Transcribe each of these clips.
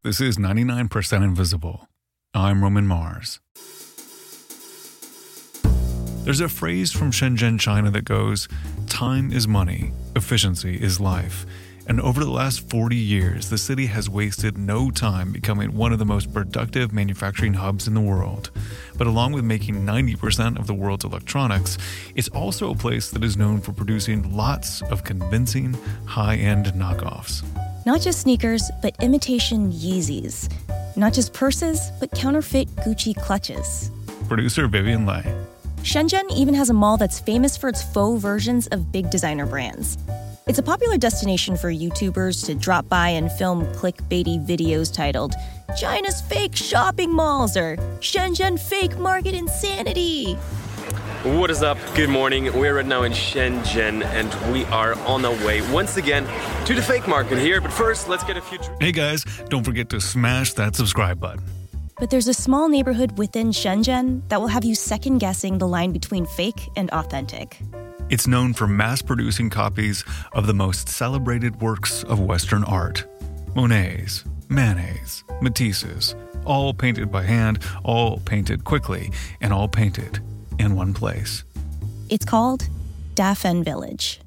This is 99% Invisible. I'm Roman Mars. There's a phrase from Shenzhen, China that goes, "Time is money, efficiency is life." And over the last 40 years, the city has wasted no time becoming one of the most productive manufacturing hubs in the world. But along with making 90% of the world's electronics, it's also a place that is known for producing lots of convincing, high-end knockoffs. Not just sneakers, but imitation Yeezys. Not just purses, but counterfeit Gucci clutches. Producer Vivian Lai. Shenzhen even has a mall that's famous for its faux versions of big designer brands. It's a popular destination for YouTubers to drop by and film clickbaity videos titled, "China's Fake Shopping Malls" or "Shenzhen Fake Market Insanity." What is up? Good morning. We're right now in Shenzhen and we are on our way once again to the fake market here. But first, let's get a few... Hey guys, don't forget to smash that subscribe button. But there's a small neighborhood within Shenzhen that will have you second-guessing the line between fake and authentic. It's known for mass-producing copies of the most celebrated works of Western art. Monets, Manets, Matisses, all painted by hand, all painted quickly, and all painted in one place. It's called Dafen Village.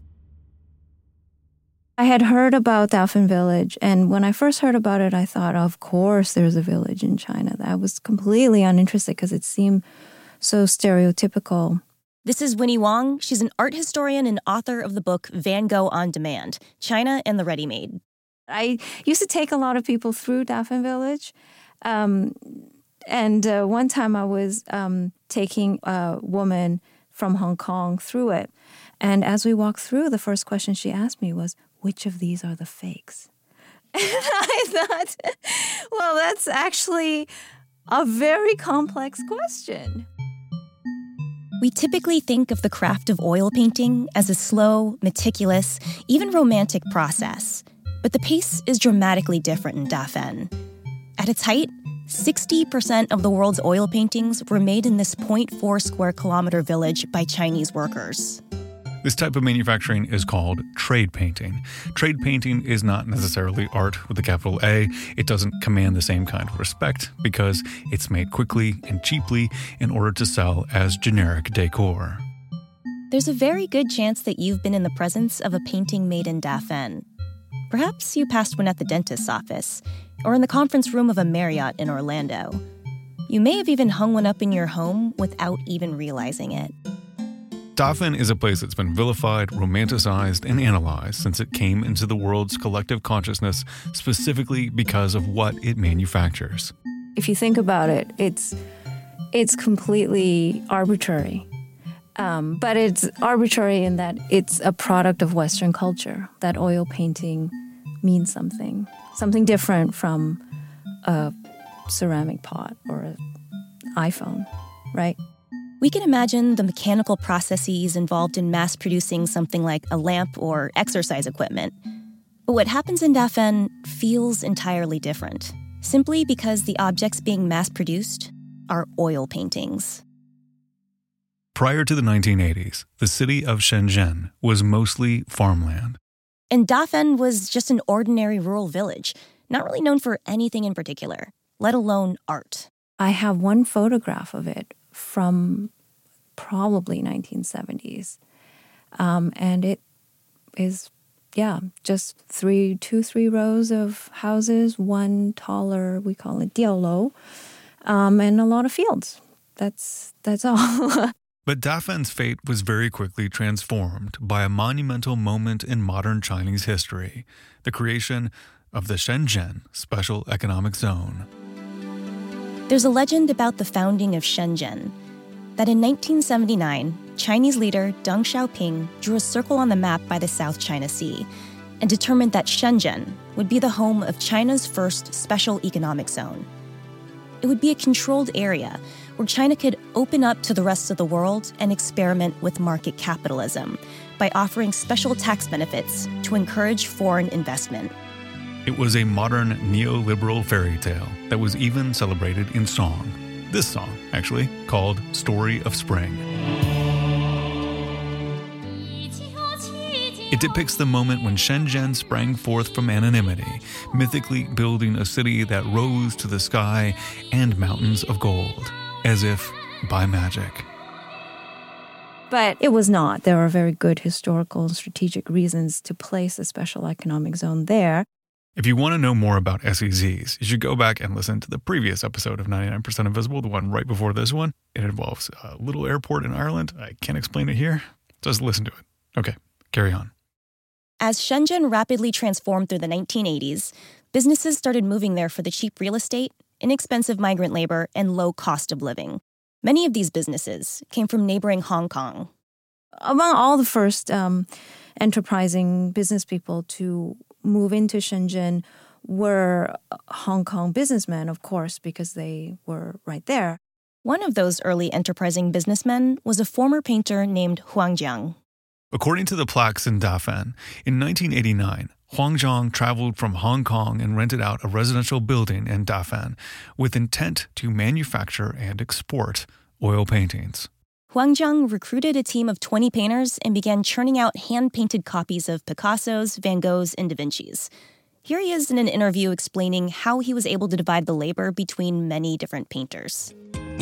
I had heard about Dafen Village, and when I first heard about it, I thought, of course there's a village in China. I was completely uninterested because it seemed so stereotypical. This is Winnie Wong. She's an art historian and author of the book Van Gogh on Demand, China and the Ready-Made. I used to take a lot of people through Dafen Village. And one time I was taking a woman from Hong Kong through it. And as we walked through, the first question she asked me was, which of these are the fakes? And I thought, well, that's actually a very complex question. We typically think of the craft of oil painting as a slow, meticulous, even romantic process. But the pace is dramatically different in Dafen. At its height, 60% of the world's oil paintings were made in this 0.4 square kilometer village by Chinese workers. This type of manufacturing is called trade painting. Trade painting is not necessarily art with a capital A. It doesn't command the same kind of respect because it's made quickly and cheaply in order to sell as generic decor. There's a very good chance that you've been in the presence of a painting made in Dafen. Perhaps you passed one at the dentist's office or in the conference room of a Marriott in Orlando. You may have even hung one up in your home without even realizing it. Dafen is a place that's been vilified, romanticized, and analyzed since it came into the world's collective consciousness specifically because of what it manufactures. If you think about it, it's completely arbitrary. But it's arbitrary in that it's a product of Western culture, that oil painting means something different from a ceramic pot or an iPhone, right? We can imagine the mechanical processes involved in mass-producing something like a lamp or exercise equipment. But what happens in Dafen feels entirely different, simply because the objects being mass-produced are oil paintings. Prior to the 1980s, the city of Shenzhen was mostly farmland. And Dafen was just an ordinary rural village, not really known for anything in particular, let alone art. I have one photograph of it from probably 1970s. And it is, just three rows of houses, one taller, we call it diaolou, and a lot of fields. That's all. But Dafen's fate was very quickly transformed by a monumental moment in modern Chinese history, the creation of the Shenzhen Special Economic Zone. There's a legend about the founding of Shenzhen, that in 1979, Chinese leader Deng Xiaoping drew a circle on the map by the South China Sea and determined that Shenzhen would be the home of China's first special economic zone. It would be a controlled area where China could open up to the rest of the world and experiment with market capitalism by offering special tax benefits to encourage foreign investment. It was a modern neoliberal fairy tale that was even celebrated in song. This song, actually, called Story of Spring. It depicts the moment when Shenzhen sprang forth from anonymity, mythically building a city that rose to the sky and mountains of gold, as if by magic. But it was not. There are very good historical and strategic reasons to place a special economic zone there. If you want to know more about SEZs, you should go back and listen to the previous episode of 99% Invisible, the one right before this one. It involves a little airport in Ireland. I can't explain it here. Just listen to it. Okay, carry on. As Shenzhen rapidly transformed through the 1980s, businesses started moving there for the cheap real estate, inexpensive migrant labor, and low cost of living. Many of these businesses came from neighboring Hong Kong. Among all the first enterprising business people to move into Shenzhen were Hong Kong businessmen, of course, because they were right there. One of those early enterprising businessmen was a former painter named Huang Jiang. According to the plaques in Dafen, in 1989, Huang Jiang traveled from Hong Kong and rented out a residential building in Dafen with intent to manufacture and export oil paintings. Huang Jiang recruited a team of 20 painters and began churning out hand-painted copies of Picasso's, Van Gogh's, and Da Vinci's. Here he is in an interview explaining how he was able to divide the labor between many different painters.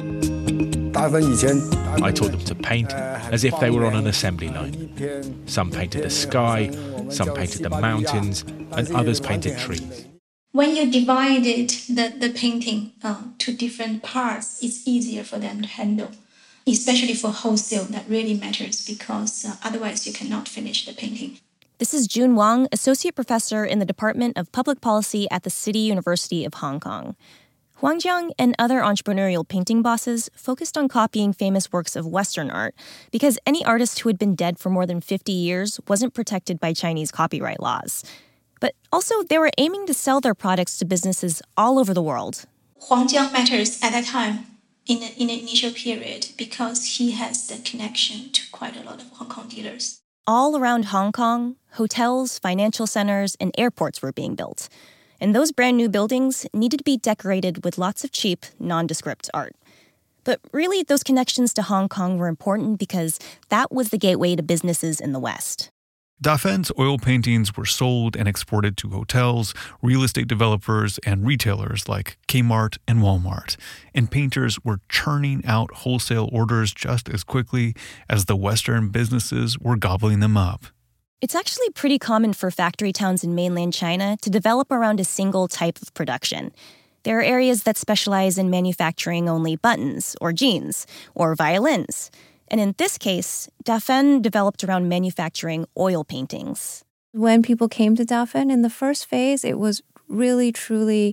I taught them to paint as if they were on an assembly line. Some painted the sky, some painted the mountains, and others painted trees. When you divided the painting to different parts, it's easier for them to handle. Especially for wholesale, that really matters because otherwise you cannot finish the painting. This is Jun Wang, Associate Professor in the Department of Public Policy at the City University of Hong Kong. Huang Jiang and other entrepreneurial painting bosses focused on copying famous works of Western art because any artist who had been dead for more than 50 years wasn't protected by Chinese copyright laws. But also, they were aiming to sell their products to businesses all over the world. Huang Jiang matters at that time in the initial period because he has the connection to quite a lot of Hong Kong dealers. All around Hong Kong, hotels, financial centers, and airports were being built. And those brand new buildings needed to be decorated with lots of cheap, nondescript art. But really, those connections to Hong Kong were important because that was the gateway to businesses in the West. Dafen's oil paintings were sold and exported to hotels, real estate developers, and retailers like Kmart and Walmart. And painters were churning out wholesale orders just as quickly as the Western businesses were gobbling them up. It's actually pretty common for factory towns in mainland China to develop around a single type of production. There are areas that specialize in manufacturing only buttons or jeans or violins. And in this case, Dafen developed around manufacturing oil paintings. When people came to Dafen in the first phase, it was really, truly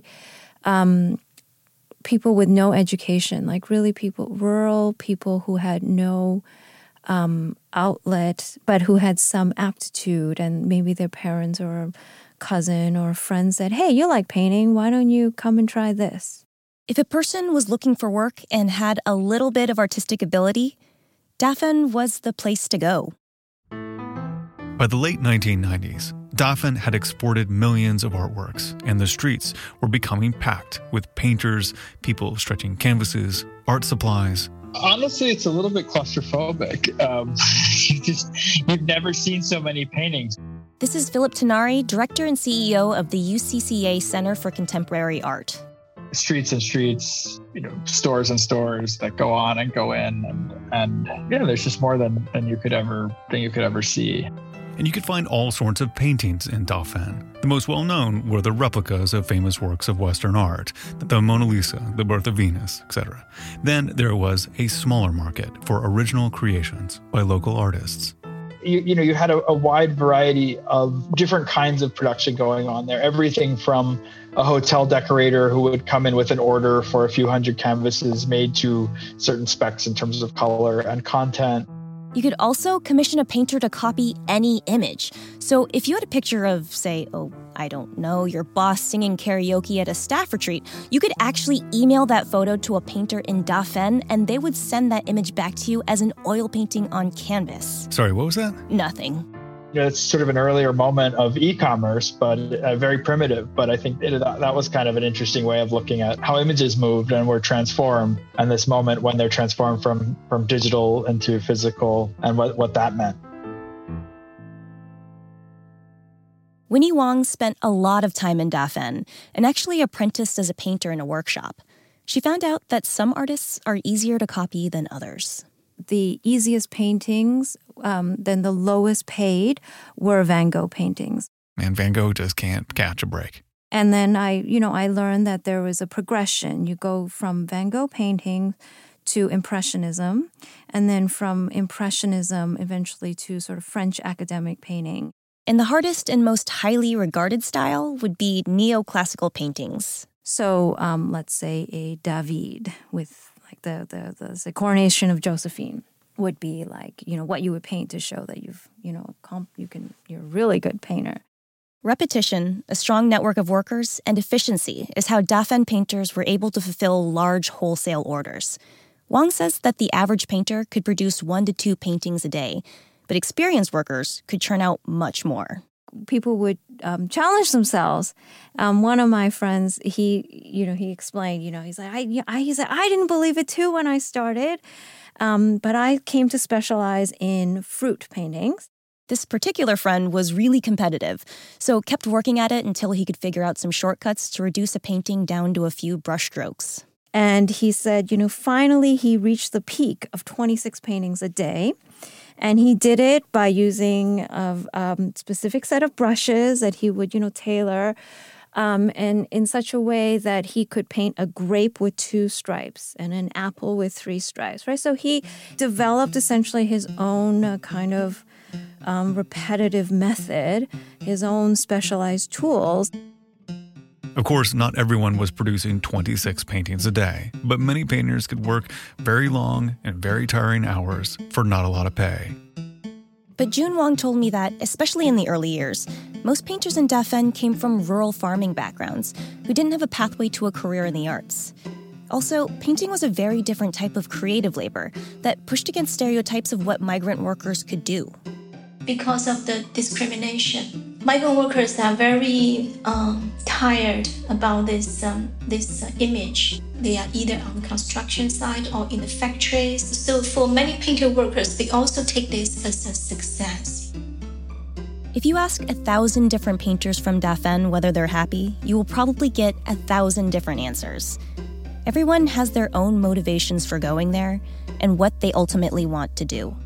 people with no education, like really rural people who had no outlet, but who had some aptitude, and maybe their parents or a cousin or friends said, "Hey, you like painting, why don't you come and try this?" If a person was looking for work and had a little bit of artistic ability, Dafen was the place to go. By the late 1990s, Dafen had exported millions of artworks, and the streets were becoming packed with painters, people stretching canvases, art supplies. Honestly, it's a little bit claustrophobic. You've never seen so many paintings. This is Philip Tinari, Director and CEO of the UCCA Center for Contemporary Art. Streets and streets, stores and stores that go on and go in, and there's just more than you could ever see. And you could find all sorts of paintings in Dafen. The most well-known were the replicas of famous works of Western art, the Mona Lisa, the Birth of Venus, etc. Then there was a smaller market for original creations by local artists. You had a wide variety of different kinds of production going on there. Everything from a hotel decorator who would come in with an order for a few hundred canvases made to certain specs in terms of color and content. You could also commission a painter to copy any image. So if you had a picture of, say, your boss singing karaoke at a staff retreat, you could actually email that photo to a painter in Dafen, and they would send that image back to you as an oil painting on canvas. Sorry, what was that? Nothing. It's sort of an earlier moment of e-commerce, but very primitive. But I think that was kind of an interesting way of looking at how images moved and were transformed, and this moment when they're transformed from digital into physical and what that meant. Winnie Wang spent a lot of time in Dafen and actually apprenticed as a painter in a workshop. She found out that some artists are easier to copy than others. The easiest paintings, then the lowest paid, were Van Gogh paintings. And Van Gogh just can't catch a break. And then I learned that there was a progression. You go from Van Gogh painting to Impressionism, and then from Impressionism eventually to sort of French academic painting. And the hardest and most highly regarded style would be neoclassical paintings. So let's say a David with like the coronation of Josephine would be like, what you would paint to show that you're a really good painter. Repetition, a strong network of workers, and efficiency is how Dafen painters were able to fulfill large wholesale orders. Wang says that the average painter could produce 1 to 2 paintings a day, but experienced workers could churn out much more. People would challenge themselves. One of my friends, he explained, he's like, I didn't believe it too when I started, but I came to specialize in fruit paintings. This particular friend was really competitive, so kept working at it until he could figure out some shortcuts to reduce a painting down to a few brushstrokes. And he said, finally he reached the peak of 26 paintings a day. And he did it by using a specific set of brushes that he would, tailor, and in such a way that he could paint a grape with 2 stripes and an apple with 3 stripes, right? So he developed essentially his own kind of repetitive method, his own specialized tools. Of course, not everyone was producing 26 paintings a day, but many painters could work very long and very tiring hours for not a lot of pay. But Jun Wang told me that, especially in the early years, most painters in Dafen came from rural farming backgrounds who didn't have a pathway to a career in the arts. Also, painting was a very different type of creative labor that pushed against stereotypes of what migrant workers could do. Because of the discrimination, migrant workers are very tired about this image. They are either on the construction site or in the factories. So for many painter workers, they also take this as a success. If you ask 1,000 different painters from Dafen whether they're happy, you will probably get 1,000 different answers. Everyone has their own motivations for going there and what they ultimately want to do.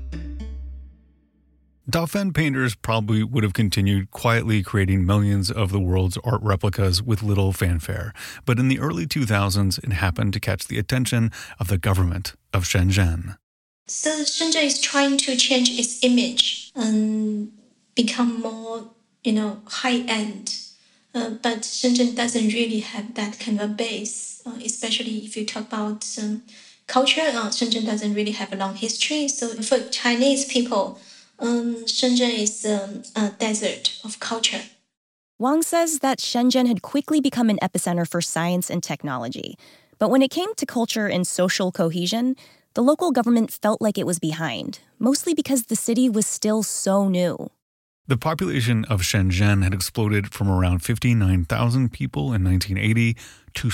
Dafen painters probably would have continued quietly creating millions of the world's art replicas with little fanfare, but in the early 2000s, it happened to catch the attention of the government of Shenzhen. So Shenzhen is trying to change its image and become more, high-end. But Shenzhen doesn't really have that kind of base, especially if you talk about culture. Shenzhen doesn't really have a long history. So for Chinese people, Shenzhen is a desert of culture. Wang says that Shenzhen had quickly become an epicenter for science and technology. But when it came to culture and social cohesion, the local government felt like it was behind, mostly because the city was still so new. The population of Shenzhen had exploded from around 59,000 people in 1980 to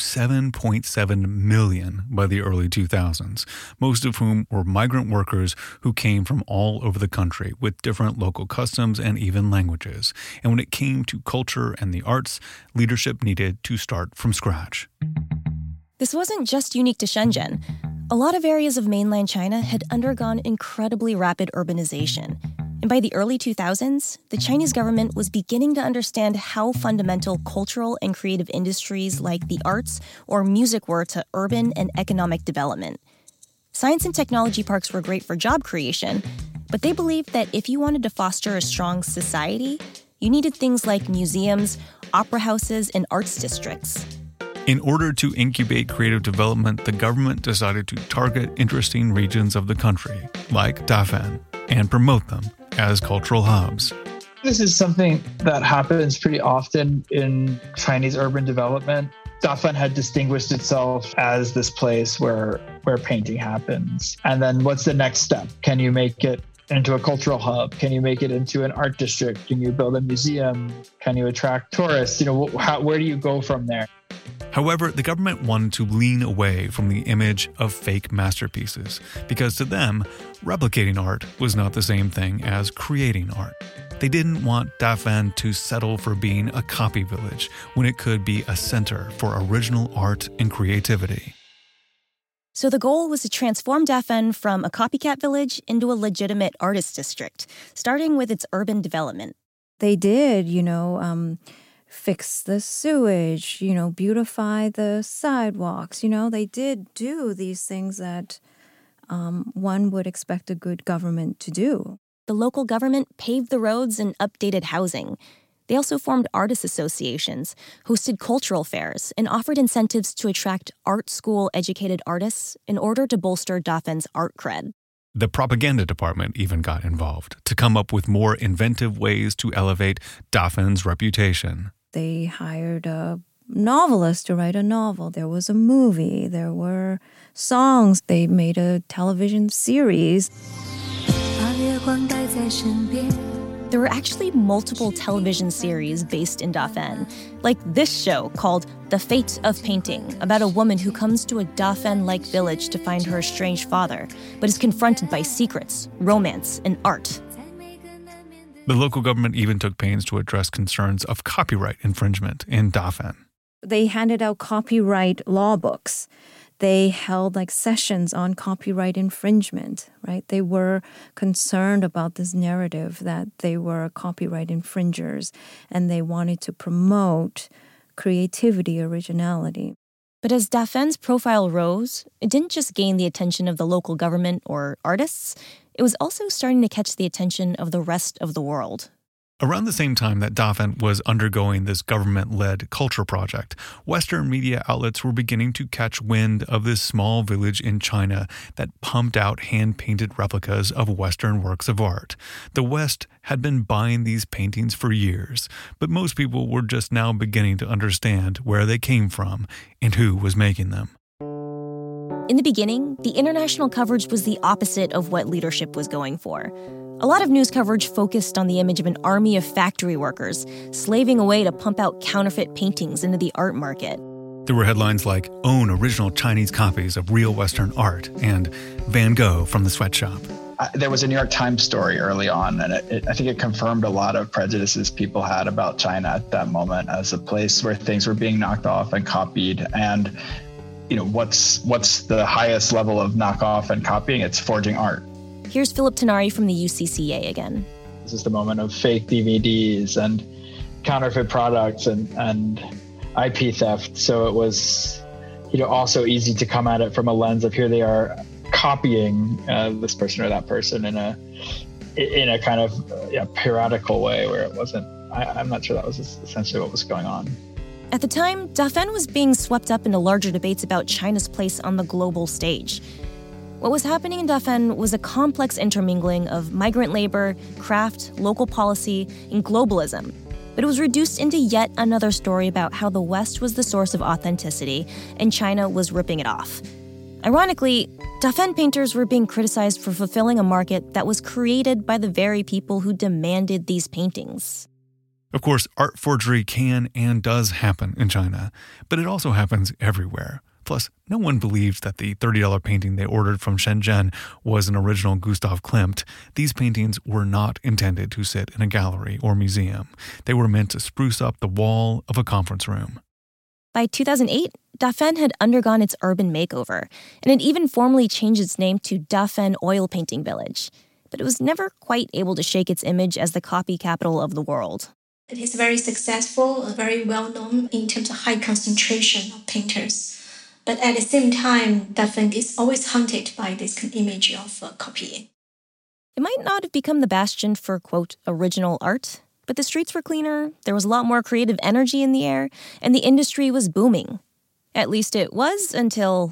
7.7 million by the early 2000s, most of whom were migrant workers who came from all over the country with different local customs and even languages. And when it came to culture and the arts, leadership needed to start from scratch. This wasn't just unique to Shenzhen. A lot of areas of mainland China had undergone incredibly rapid urbanization. And by the early 2000s, the Chinese government was beginning to understand how fundamental cultural and creative industries like the arts or music were to urban and economic development. Science and technology parks were great for job creation, but they believed that if you wanted to foster a strong society, you needed things like museums, opera houses, and arts districts. In order to incubate creative development, the government decided to target interesting regions of the country, like Dafen, and promote them as cultural hubs. This is something that happens pretty often in Chinese urban development. Dafen had distinguished itself as this place where painting happens. And then what's the next step? Can you make it into a cultural hub? Can you make it into an art district? Can you build a museum? Can you attract tourists? Where do you go from there? However, the government wanted to lean away from the image of fake masterpieces because to them, replicating art was not the same thing as creating art. They didn't want Dafen to settle for being a copy village when it could be a center for original art and creativity. So the goal was to transform Dafen from a copycat village into a legitimate artist district, starting with its urban development. They did, fix the sewage, beautify the sidewalks. They did do these things that one would expect a good government to do. The local government paved the roads and updated housing. They also formed artist associations, hosted cultural fairs, and offered incentives to attract art school-educated artists in order to bolster Dafen's art cred. The propaganda department even got involved to come up with more inventive ways to elevate Dafen's reputation. They hired a novelist to write a novel. There was a movie. There were songs. They made a television series. There were actually multiple television series based in Dafen, like this show called The Fate of Painting, about a woman who comes to a Dafen-like village to find her estranged father, but is confronted by secrets, romance, and art. The local government even took pains to address concerns of copyright infringement in Dafen. They handed out copyright law books. They held sessions on copyright infringement, right? They were concerned about this narrative that they were copyright infringers, and they wanted to promote creativity, originality. But as Dafen's profile rose, it didn't just gain the attention of the local government or artists, it was also starting to catch the attention of the rest of the world. Around the same time that Dafen was undergoing this government-led culture project, Western media outlets were beginning to catch wind of this small village in China that pumped out hand-painted replicas of Western works of art. The West had been buying these paintings for years, but most people were just now beginning to understand where they came from and who was making them. In the beginning, the international coverage was the opposite of what leadership was going for. A lot of news coverage focused on the image of an army of factory workers slaving away to pump out counterfeit paintings into the art market. There were headlines like, "Own original Chinese copies of real Western art," and "Van Gogh from the sweatshop." There was a New York Times story early on, and I think it confirmed a lot of prejudices people had about China at that moment as a place where things were being knocked off and copied. And what's the highest level of knockoff and copying? It's forging art. Here's Philip Tinari from the UCCA again. This is the moment of fake DVDs and counterfeit products and IP theft. So it was, also easy to come at it from a lens of here they are copying this person or that person in a kind of piratical way where it wasn't. I'm not sure that was essentially what was going on. At the time, Dafen was being swept up into larger debates about China's place on the global stage. What was happening in Dafen was a complex intermingling of migrant labor, craft, local policy, and globalism. But it was reduced into yet another story about how the West was the source of authenticity and China was ripping it off. Ironically, Dafen painters were being criticized for fulfilling a market that was created by the very people who demanded these paintings. Of course, art forgery can and does happen in China, but it also happens everywhere. Plus, no one believed that the $30 painting they ordered from Shenzhen was an original Gustav Klimt. These paintings were not intended to sit in a gallery or museum. They were meant to spruce up the wall of a conference room. By 2008, Dafen had undergone its urban makeover, and it even formally changed its name to Dafen Oil Painting Village. But it was never quite able to shake its image as the copy capital of the world. It is very successful, very well known in terms of high concentration of painters. But at the same time, Dafen is always haunted by this image of copying. It might not have become the bastion for, quote, original art, but the streets were cleaner, there was a lot more creative energy in the air, and the industry was booming. At least it was until...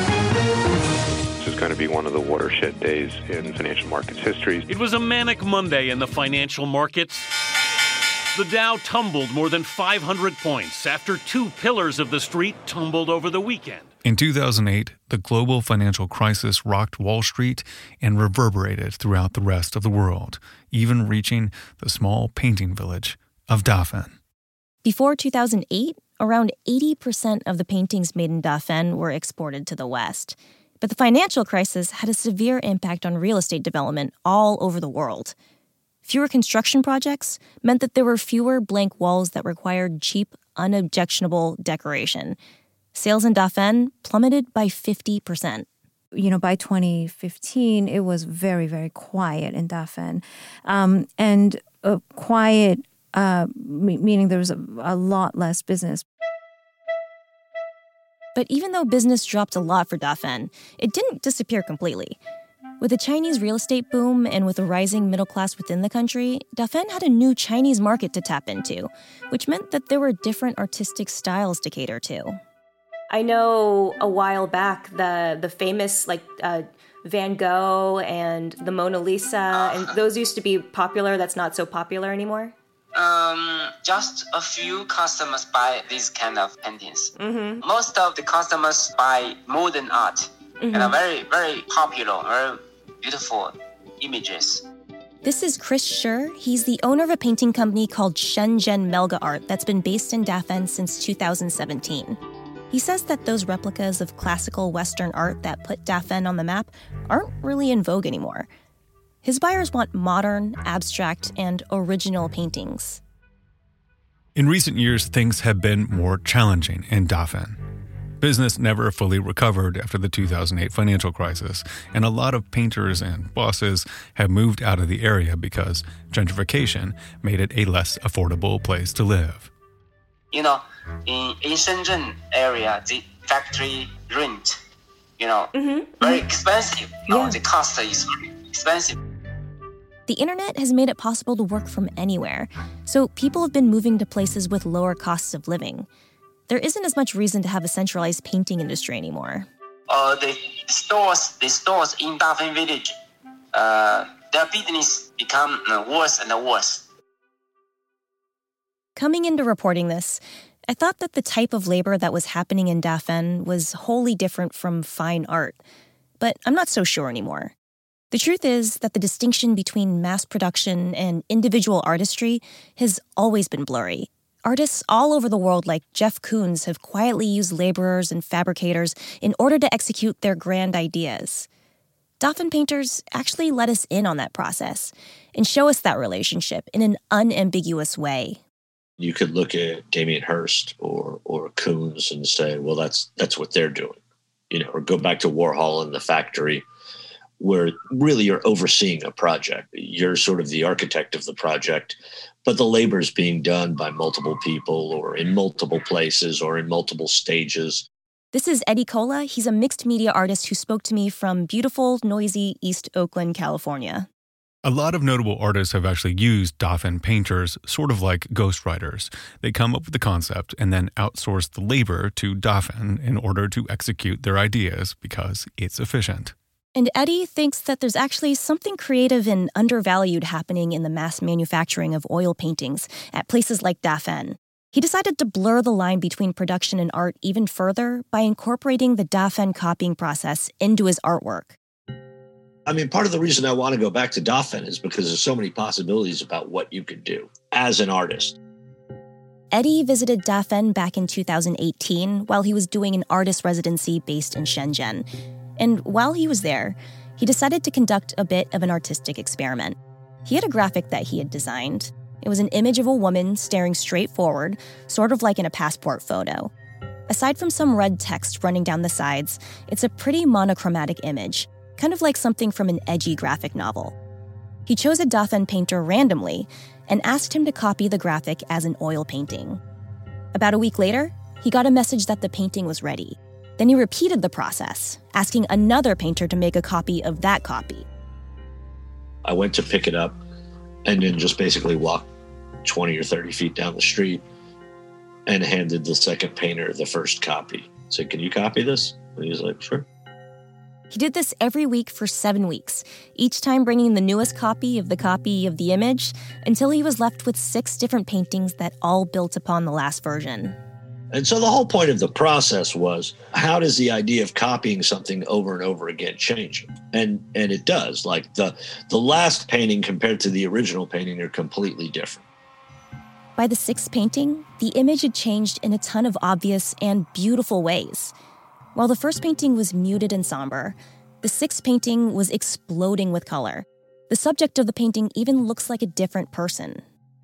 This is going to be one of the watershed days in financial markets history. It was a manic Monday in the financial markets. The Dow tumbled more than 500 points after two pillars of the street tumbled over the weekend. In 2008, the global financial crisis rocked Wall Street and reverberated throughout the rest of the world, even reaching the small painting village of Dafen. Before 2008, around 80% of the paintings made in Dafen were exported to the West. But the financial crisis had a severe impact on real estate development all over the world. Fewer construction projects meant that there were fewer blank walls that required cheap, unobjectionable decoration. Sales in Dafen plummeted by 50%. By 2015, it was very, very quiet in Dafen. And quiet, meaning there was a lot less business. But even though business dropped a lot for Dafen, it didn't disappear completely. With the Chinese real estate boom and with a rising middle class within the country, Dafen had a new Chinese market to tap into, which meant that there were different artistic styles to cater to. I know a while back the famous Van Gogh and the Mona Lisa, and those used to be popular. That's not so popular anymore. Just a few customers buy these kind of paintings. Mm-hmm. Most of the customers buy modern art and are very, very popular, very beautiful images. This is Chris Scher. He's the owner of a painting company called Shenzhen Melga Art that's been based in Dafen since 2017. He says that those replicas of classical Western art that put Dafen on the map aren't really in vogue anymore. His buyers want modern, abstract, and original paintings. In recent years, things have been more challenging in Dafen. Business never fully recovered after the 2008 financial crisis, and a lot of painters and bosses have moved out of the area because gentrification made it a less affordable place to live. In Shenzhen area, the factory rent, very expensive. The cost is very expensive. The internet has made it possible to work from anywhere, so people have been moving to places with lower costs of living. There isn't as much reason to have a centralized painting industry anymore. The stores in Dafen village, their business become worse and worse. Coming into reporting this, I thought that the type of labor that was happening in Dafen was wholly different from fine art, but I'm not so sure anymore. The truth is that the distinction between mass production and individual artistry has always been blurry. Artists all over the world like Jeff Koons have quietly used laborers and fabricators in order to execute their grand ideas. Dafen painters actually let us in on that process and show us that relationship in an unambiguous way. You could look at Damien Hirst or Koons and say, well, that's what they're doing, or go back to Warhol and the factory, where really you're overseeing a project. You're sort of the architect of the project, but the labor is being done by multiple people or in multiple places or in multiple stages. This is Eddie Cola. He's a mixed media artist who spoke to me from beautiful, noisy East Oakland, California. A lot of notable artists have actually used Dafen painters sort of like ghostwriters. They come up with the concept and then outsource the labor to Dafen in order to execute their ideas because it's efficient. And Eddie thinks that there's actually something creative and undervalued happening in the mass manufacturing of oil paintings at places like Dafen. He decided to blur the line between production and art even further by incorporating the Dafen copying process into his artwork. I mean, part of the reason I want to go back to Dafen is because there's so many possibilities about what you could do as an artist. Eddie visited Dafen back in 2018 while he was doing an artist residency based in Shenzhen. And while he was there, he decided to conduct a bit of an artistic experiment. He had a graphic that he had designed. It was an image of a woman staring straight forward, sort of like in a passport photo. Aside from some red text running down the sides, it's a pretty monochromatic image, kind of like something from an edgy graphic novel. He chose a Dafen painter randomly and asked him to copy the graphic as an oil painting. About a week later, he got a message that the painting was ready. Then he repeated the process, asking another painter to make a copy of that copy. I went to pick it up and then just basically walked 20 or 30 feet down the street and handed the second painter the first copy. Said, "Can you copy this?" And he was like, "Sure." He did this every week for 7 weeks, each time bringing the newest copy of the image, until he was left with 6 different paintings that all built upon the last version. And so the whole point of the process was, how does the idea of copying something over and over again change? And it does. Like the last painting compared to the original painting are completely different. By the 6th painting, the image had changed in a ton of obvious and beautiful ways. While the first painting was muted and somber, the 6th painting was exploding with color. The subject of the painting even looks like a different person.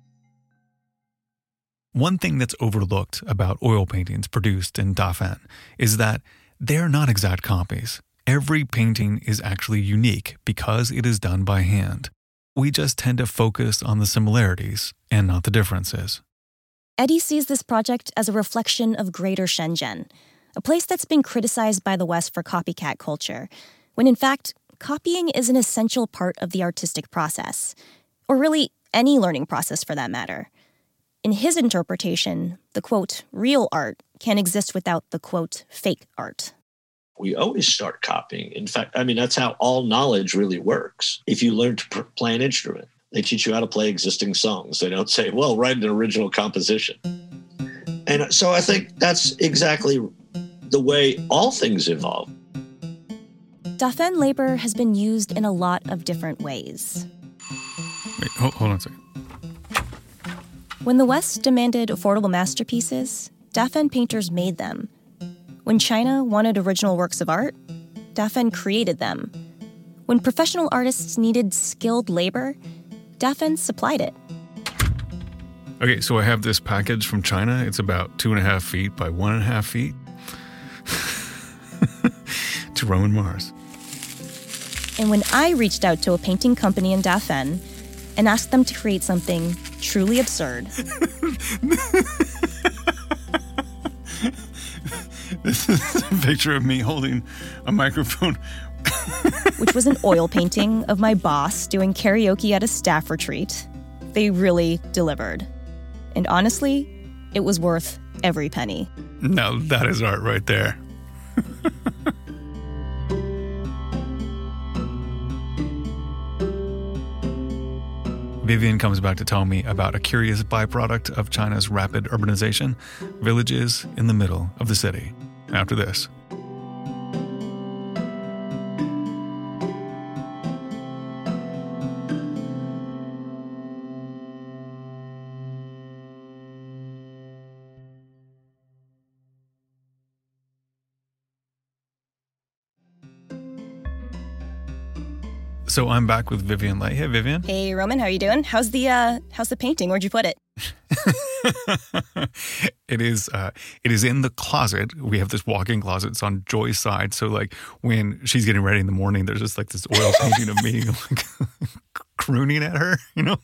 One thing that's overlooked about oil paintings produced in Dafan is that they're not exact copies. Every painting is actually unique because it is done by hand. We just tend to focus on the similarities and not the differences. Eddie sees this project as a reflection of Greater Shenzhen, a place that's been criticized by the West for copycat culture, when in fact, copying is an essential part of the artistic process, or really any learning process for that matter. In his interpretation, the quote, real art can't exist without the quote, fake art. We always start copying. In fact, that's how all knowledge really works. If you learn to play an instrument, they teach you how to play existing songs. They don't say, well, write an original composition. And so I think that's exactly the way all things evolve. Dafan labor has been used in a lot of different ways. Wait, hold on a second. When the West demanded affordable masterpieces, Dafan painters made them. When China wanted original works of art, Dafan created them. When professional artists needed skilled labor, Dafan supplied it. Okay, so I have this package from China. It's about 2.5 feet by 1.5 feet. To Roman Mars. And when I reached out to a painting company in Dafan and asked them to create something truly absurd. This is a picture of me holding a microphone. Which was an oil painting of my boss doing karaoke at a staff retreat. They really delivered. And honestly, it was worth every penny. Now that is art right there. Vivian comes back to tell me about a curious byproduct of China's rapid urbanization, villages in the middle of the city. After this. So I'm back with Vivian Lei. Hey, Vivian. Hey, Roman. How are you doing? How's the painting? Where'd you put it? It is in the closet. We have this walk-in closet. It's on Joy's side. So like when she's getting ready in the morning, there's just like this oil painting of me like crooning at her, And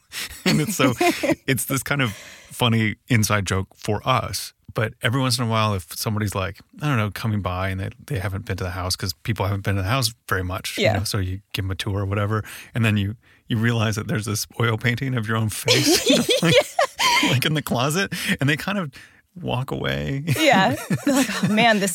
it's this kind of funny inside joke for us. But every once in a while, if somebody's like, I don't know, coming by and they haven't been to the house because people haven't been to the house very much. Yeah. So you give them a tour or whatever. And then you realize that there's this oil painting of your own face like in the closet. And they kind of walk away. Yeah. They're like, oh man, this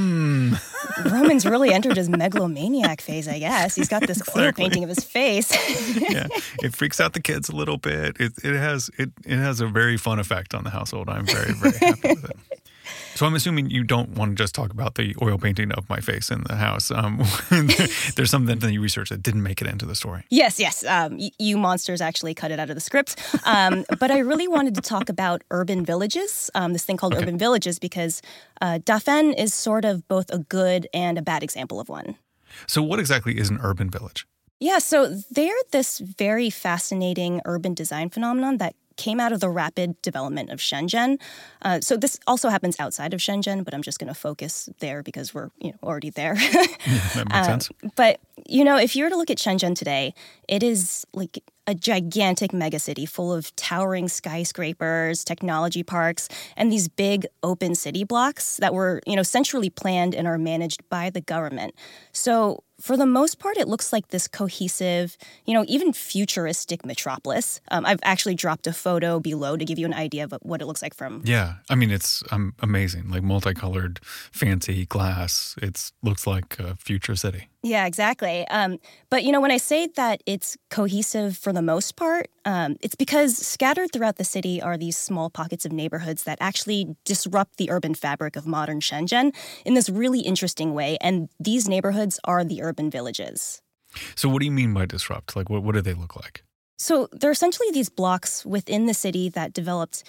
Roman's really entered his megalomaniac phase, I guess. He's got this oil painting of his face. Yeah. It freaks out the kids a little bit. It has a very fun effect on the household. I'm very, very happy with it. So I'm assuming you don't want to just talk about the oil painting of my face in the house. There's something that you researched that didn't make it into the story. Yes. You monsters actually cut it out of the script. But I really wanted to talk about urban villages, this thing called urban villages, because Dafan is sort of both a good and a bad example of one. So what exactly is an urban village? Yeah, so they're this very fascinating urban design phenomenon that came out of the rapid development of Shenzhen. So this also happens outside of Shenzhen, but I'm just going to focus there because we're already there. That makes sense. But, if you were to look at Shenzhen today, it is like a gigantic megacity full of towering skyscrapers, technology parks, and these big open city blocks that were, centrally planned and are managed by the government. So for the most part, it looks like this cohesive, even futuristic metropolis. I've actually dropped a photo below to give you an idea of what it looks like from. Yeah. It's amazing, like multicolored, fancy glass. It looks like a future city. Yeah, exactly. But, when I say that it's cohesive for the most part, it's because scattered throughout the city are these small pockets of neighborhoods that actually disrupt the urban fabric of modern Shenzhen in this really interesting way. And these neighborhoods are the urban villages. So what do you mean by disrupt? Like, what do they look like? So they're essentially these blocks within the city that developed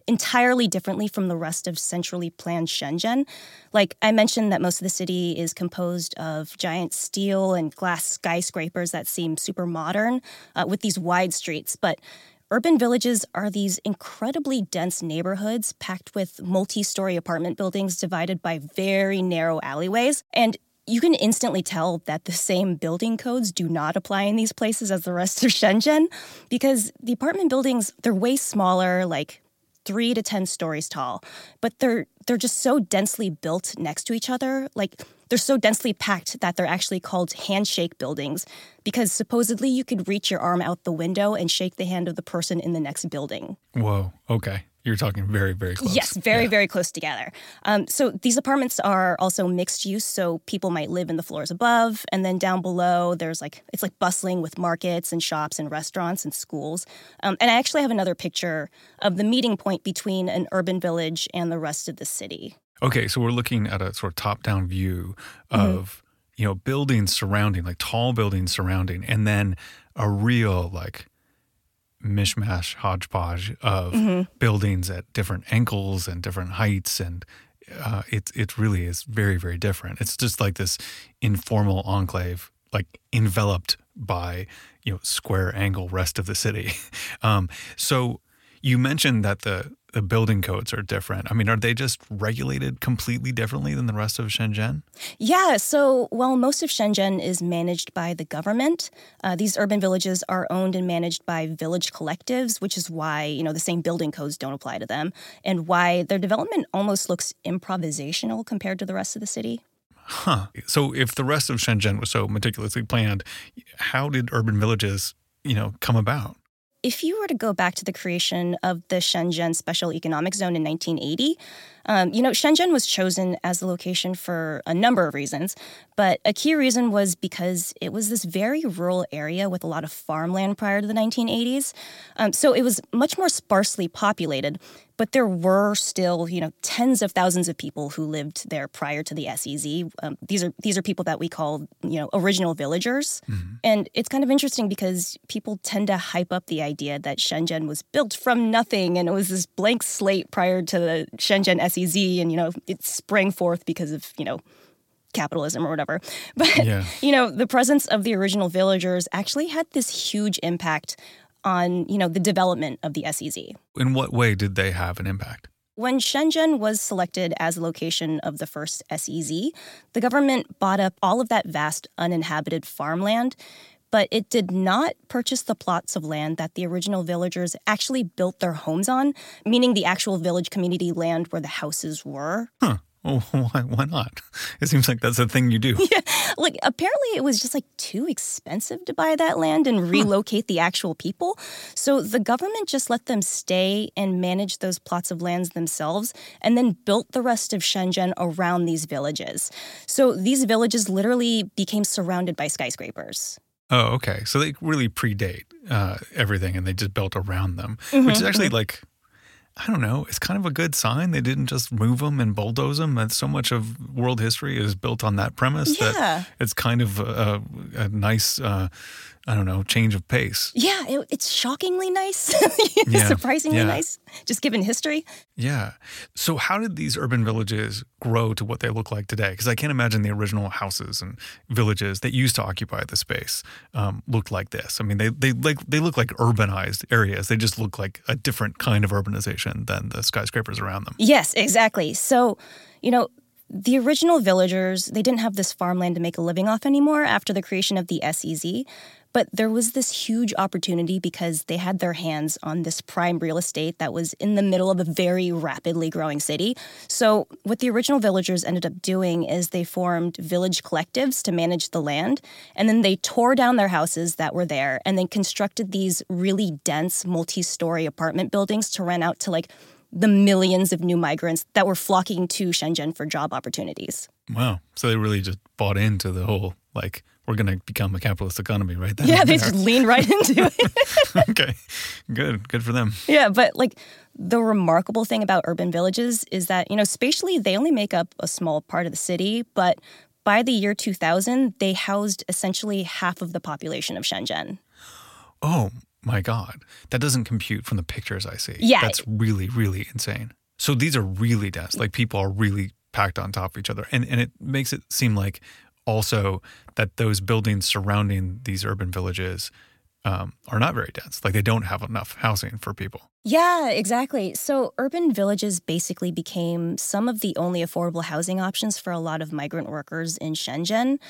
entirely differently from the rest of centrally planned Shenzhen. Like I mentioned that most of the city is composed of giant steel and glass skyscrapers that seem super modern with these wide streets. But urban villages are these incredibly dense neighborhoods packed with multi-story apartment buildings divided by very narrow alleyways. And you can instantly tell that the same building codes do not apply in these places as the rest of Shenzhen because the apartment buildings, they're way smaller, like 3 to 10 stories tall, but they're just so densely built next to each other. Like they're so densely packed that they're actually called handshake buildings because supposedly you could reach your arm out the window and shake the hand of the person in the next building. Whoa, okay. You're talking very, very close. Yes, very close together. So these apartments are also mixed use, so people might live in the floors above, and then down below it's like bustling with markets and shops and restaurants and schools. And I actually have another picture of the meeting point between an urban village and the rest of the city. Okay, so we're looking at a sort of top-down view of, buildings surrounding, like tall buildings surrounding, and then a real, like, mishmash, hodgepodge of buildings at different angles and different heights, and it really is very, very different. It's just like this informal enclave, like enveloped by square angle rest of the city. So you mentioned that the building codes are different. I mean, are they just regulated completely differently than the rest of Shenzhen? Yeah, so while most of Shenzhen is managed by the government, these urban villages are owned and managed by village collectives, which is why, the same building codes don't apply to them, and why their development almost looks improvisational compared to the rest of the city. Huh. So if the rest of Shenzhen was so meticulously planned, how did urban villages, come about? If you were to go back to the creation of the Shenzhen Special Economic Zone in 1980, Shenzhen was chosen as the location for a number of reasons, but a key reason was because it was this very rural area with a lot of farmland prior to the 1980s. So it was much more sparsely populated, but there were still, tens of thousands of people who lived there prior to the SEZ. These are people that we call, original villagers. Mm-hmm. And it's kind of interesting because people tend to hype up the idea that Shenzhen was built from nothing and it was this blank slate prior to the Shenzhen SEZ and, it sprang forth because of, capitalism or whatever. But, the presence of the original villagers actually had this huge impact on, the development of the SEZ. In what way did they have an impact? When Shenzhen was selected as the location of the first SEZ, the government bought up all of that vast uninhabited farmland, but it did not purchase the plots of land that the original villagers actually built their homes on, meaning the actual village community land where the houses were. Huh. Oh, why not? It seems like that's a thing you do. Yeah, apparently it was just too expensive to buy that land and relocate the actual people. So the government just let them stay and manage those plots of lands themselves and then built the rest of Shenzhen around these villages. So these villages literally became surrounded by skyscrapers. Oh, okay. So they really predate everything and they just built around them, which is actually I don't know, it's kind of a good sign. They didn't just move them and bulldoze them. And so much of world history is built on that premise that it's kind of a nice, change of pace. Yeah, it's shockingly nice. Surprisingly nice, just given history. Yeah. So how did these urban villages grow to what they look like today? Because I can't imagine the original houses and villages that used to occupy the space looked like this. I mean, they look like urbanized areas. They just look like a different kind of urbanization than the skyscrapers around them. Yes, exactly. So, the original villagers, they didn't have this farmland to make a living off anymore after the creation of the SEZ. But there was this huge opportunity because they had their hands on this prime real estate that was in the middle of a very rapidly growing city. So what the original villagers ended up doing is they formed village collectives to manage the land, and then they tore down their houses that were there and then constructed these really dense multi-story apartment buildings to rent out to the millions of new migrants that were flocking to Shenzhen for job opportunities. Wow. So they really just bought into the whole, we're going to become a capitalist economy right then. Yeah, they just leaned right into it. Okay. Good for them. Yeah, but the remarkable thing about urban villages is that, spatially, they only make up a small part of the city, but by the year 2000, they housed essentially half of the population of Shenzhen. Oh, my God, that doesn't compute from the pictures I see. Yeah. That's really, really insane. So these are really dense. Like people are really packed on top of each other. And it makes it seem like also that those buildings surrounding these urban villages are not very dense. Like they don't have enough housing for people. Yeah, exactly. So urban villages basically became some of the only affordable housing options for a lot of migrant workers in Shenzhen.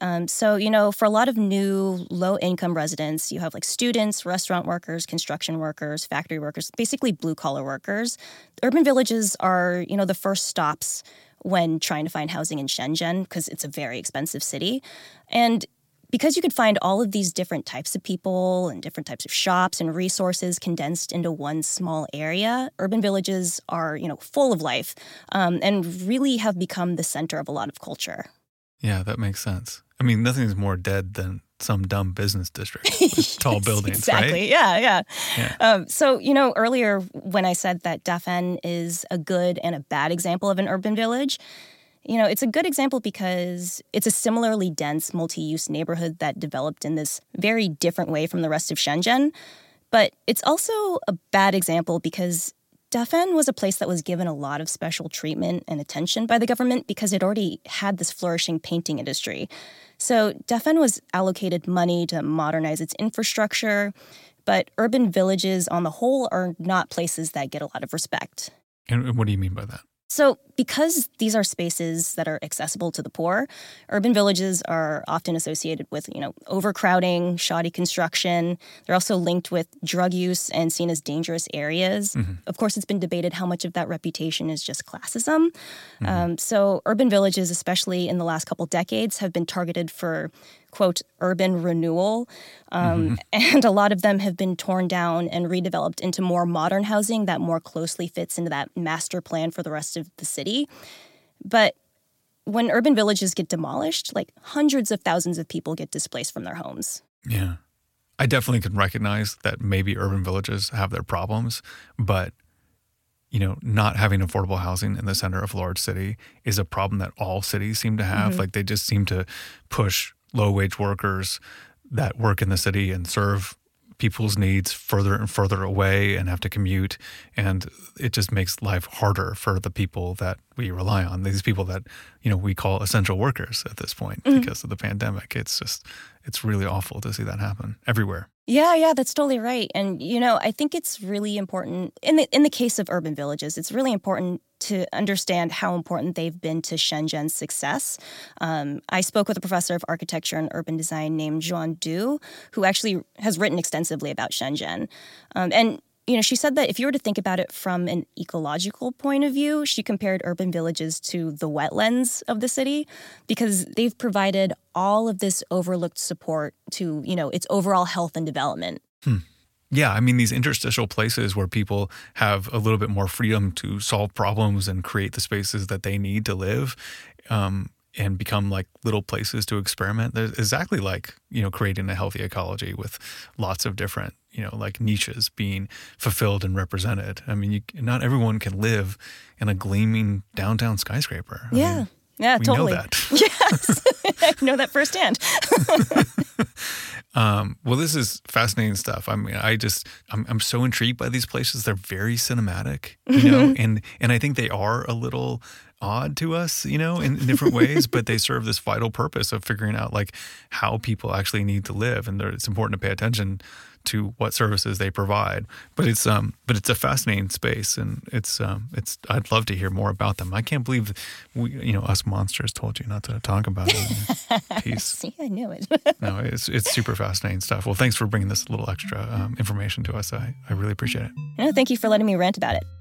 So, for a lot of new low-income residents, you have like students, restaurant workers, construction workers, factory workers, basically blue-collar workers. Urban villages are, the first stops when trying to find housing in Shenzhen because it's a very expensive city. And because you could find all of these different types of people and different types of shops and resources condensed into one small area, urban villages are, full of life and really have become the center of a lot of culture. Yeah, that makes sense. I mean, nothing's more dead than some dumb business district with tall buildings, exactly. right? Yeah. So, earlier when I said that Dafen is a good and a bad example of an urban village, it's a good example because it's a similarly dense multi-use neighborhood that developed in this very different way from the rest of Shenzhen. But it's also a bad example because Dafen was a place that was given a lot of special treatment and attention by the government because it already had this flourishing painting industry. So Dafen was allocated money to modernize its infrastructure, but urban villages on the whole are not places that get a lot of respect. And what do you mean by that? So because these are spaces that are accessible to the poor, urban villages are often associated with, overcrowding, shoddy construction. They're also linked with drug use and seen as dangerous areas. Mm-hmm. Of course, it's been debated how much of that reputation is just classism. Mm-hmm. So urban villages, especially in the last couple decades, have been targeted for, quote, urban renewal. And a lot of them have been torn down and redeveloped into more modern housing that more closely fits into that master plan for the rest of the city. But when urban villages get demolished, like hundreds of thousands of people get displaced from their homes. Yeah. I definitely can recognize that maybe urban villages have their problems, but not having affordable housing in the center of a large city is a problem that all cities seem to have. Mm-hmm. Like they just seem to push low-wage workers that work in the city and serve people's needs further and further away and have to commute. And it just makes life harder for the people that we rely on, these people that, we call essential workers at this point because of the pandemic. It's really awful to see that happen everywhere. Yeah, that's totally right. And, I think it's really important in the case of urban villages, it's really important to understand how important they've been to Shenzhen's success. I spoke with a professor of architecture and urban design named Zhuan Du, who actually has written extensively about Shenzhen. And she said that if you were to think about it from an ecological point of view, she compared urban villages to the wetlands of the city because they've provided all of this overlooked support to, its overall health and development. Yeah, I mean, these interstitial places where people have a little bit more freedom to solve problems and create the spaces that they need to live and become like little places to experiment. They're exactly like, creating a healthy ecology with lots of different, like niches being fulfilled and represented. I mean, not everyone can live in a gleaming downtown skyscraper. Yeah, totally. We know that. Yes, I know that firsthand. Well, this is fascinating stuff. I mean, I'm so intrigued by these places. They're very cinematic, and I think they are a little odd to us, in different ways, but they serve this vital purpose of figuring out like how people actually need to live. And it's important to pay attention to what services they provide. But it's a fascinating space, and I'd love to hear more about them. I can't believe us monsters told you not to talk about it. Peace. See, I knew it. No, it's super fascinating stuff. Well, thanks for bringing this little extra information to us. I really appreciate it. No, thank you for letting me rant about it.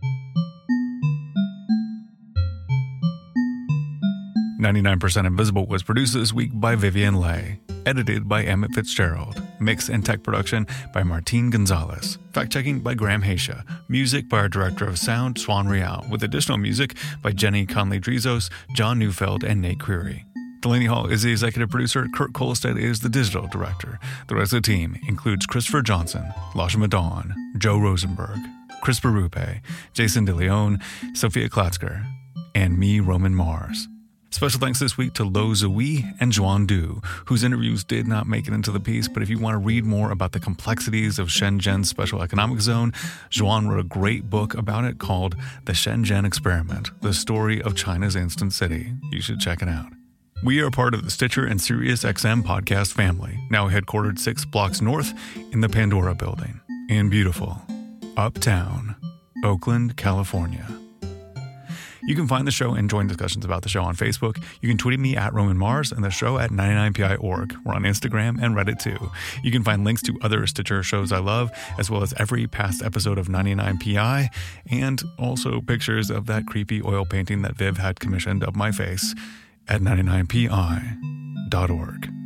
99% Invisible was produced this week by Vivian Leigh, edited by Emmett Fitzgerald, mix and tech production by Martín Gonzalez, fact-checking by Graham Haysha, music by our director of sound, Swan Real, with additional music by Jenny Conley-Drizos, John Neufeld, and Nate Creary. Delaney Hall is the executive producer. Kurt Kolstad is the digital director. The rest of the team includes Christopher Johnson, Lasha Madon, Joe Rosenberg, Chris Berube, Jason DeLeon, Sophia Klatzker, and me, Roman Mars. Special thanks this week to Lo Zui and Zhuan Du, whose interviews did not make it into the piece, but if you want to read more about the complexities of Shenzhen's special economic zone, Zhuan wrote a great book about it called The Shenzhen Experiment, the story of China's Instant City. You should check it out. We are part of the Stitcher and SiriusXM podcast family, now headquartered 6 blocks north in the Pandora building in beautiful Uptown, Oakland, California. You can find the show and join discussions about the show on Facebook. You can tweet me at Roman Mars and the show at 99pi.org. We're on Instagram and Reddit too. You can find links to other Stitcher shows I love, as well as every past episode of 99pi, and also pictures of that creepy oil painting that Viv had commissioned of my face at 99pi.org.